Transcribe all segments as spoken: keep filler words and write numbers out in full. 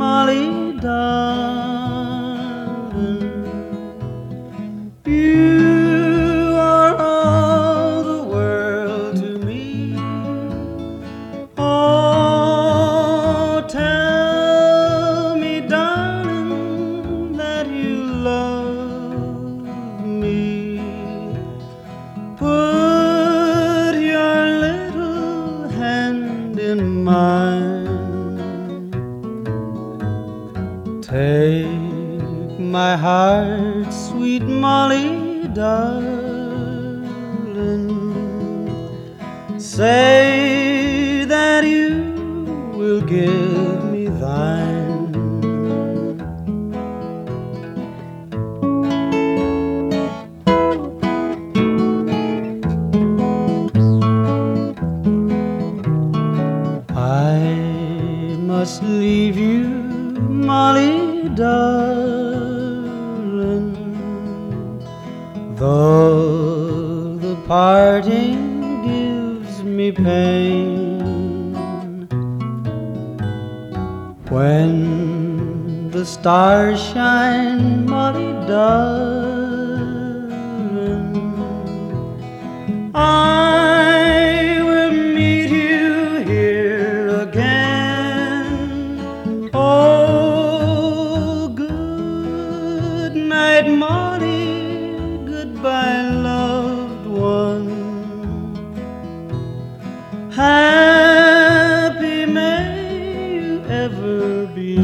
Molly, darling. You are all the world to me. Oh, tell me, darling, that you love me. Put your little hand in mine. Take my heart, sweet Molly, darling. Say that you will give me thine. I must leave you, Molly, darling, though the parting gives me pain. When the stars shine, Molly, darling, I will meet you here again. Oh, good night, Molly, goodbye, loved one. Happy may you ever be.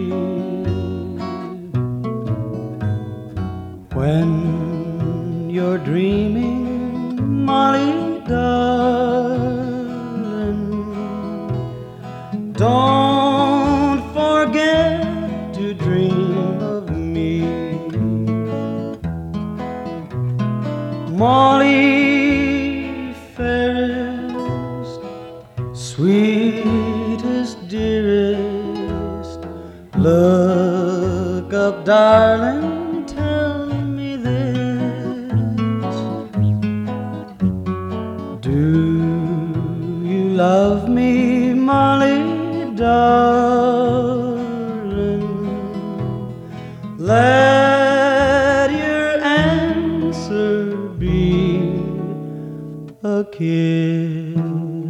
When you're dreaming, Molly, darling, don't forget to dream of me. Molly, fairest, sweetest, dearest, look up, darling, tell me this. Do you love me, Molly, darling? Let your answer be a kiss.